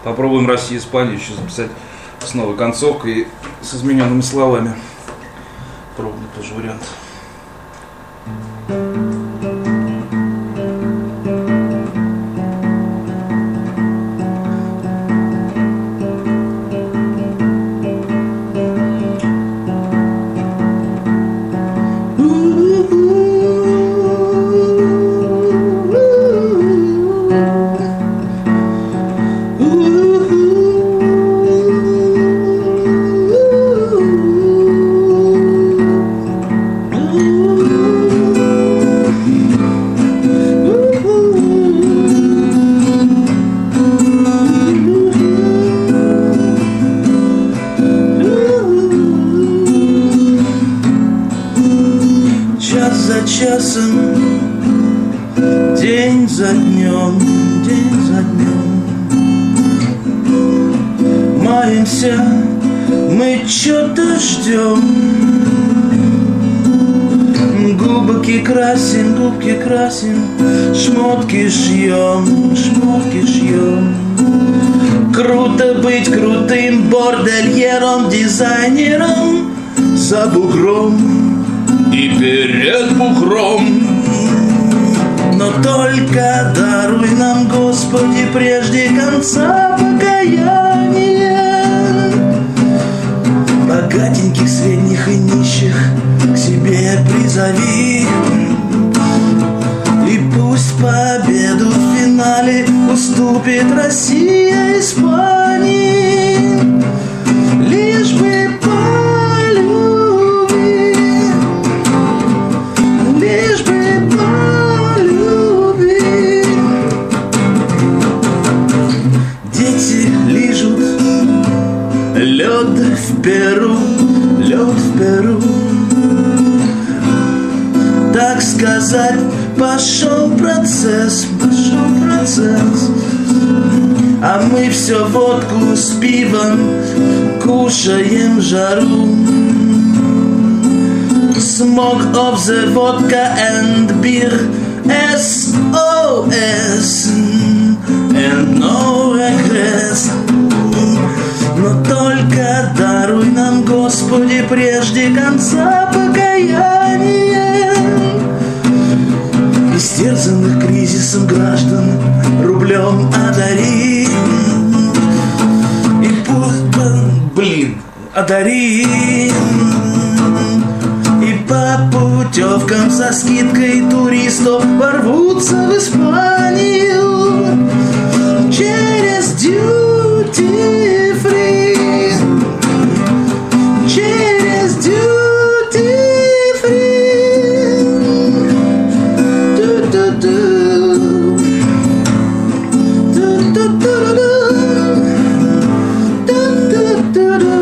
Попробуем Россию и Испанию еще записать с новой концовкой и с измененными словами. Пробный тоже вариант. Часом, день за днем, маемся, мы что-то ждем. Губки красим, шмотки шьем. Круто быть крутым бордельером, дизайнером за бугром и перед бугром. Но только даруй нам, Господи, прежде конца покаяния. Богатеньких, средних и нищих к себе призови. И пусть победу в финале уступит Россия Испании. Лишь бы лед в Перу, так сказать, пошел процесс, а мы все водку с пивом кушаем жару. Smoke of the vodka and beer, SOS, and no regrets. Но только даруй нам, Господи, прежде конца покаяния. Истерзанных кризисом граждан рублем одари. И пусть, одари. И по путевкам со скидкой туристов ворвутся в Испанию через duty free, через duty free. Du-du-du. Du-du-du-du. Du-du-du-du.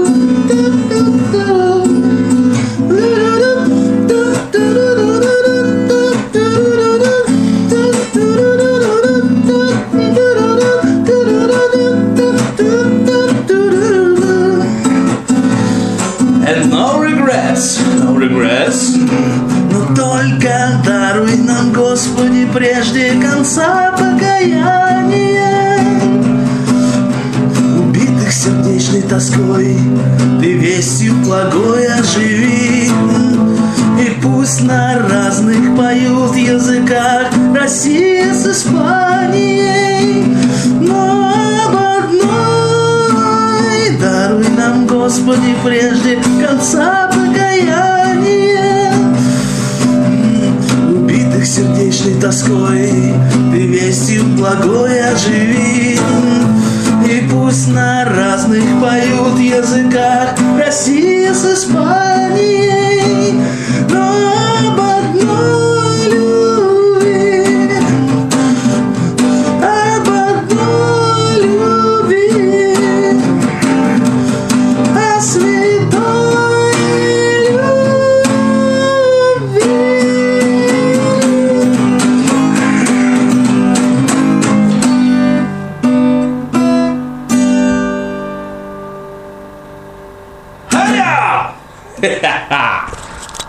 And no regrets. Но только даруй нам, Господи, прежде конца покаяния. Убитых сердечной тоской ты вестью благой оживи. И пусть на разных поют языках Россия с Испанией, но об одной даруй нам, Господи, прежде конца покаяния. Убитых сердечной тоской ты вестью благой оживи. И пусть на разных поют языках Россия с Испанией, но